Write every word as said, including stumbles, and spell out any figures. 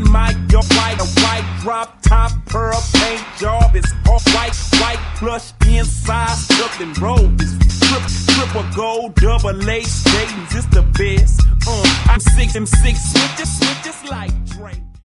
in my your white, a white drop top, pearl paint job. It's all white, white plush inside, stuffed and rolled. It's trip, triple gold, double lace, Dayton's, it's the best. Uh, I'm six, I'm six, switches, switches like Drake.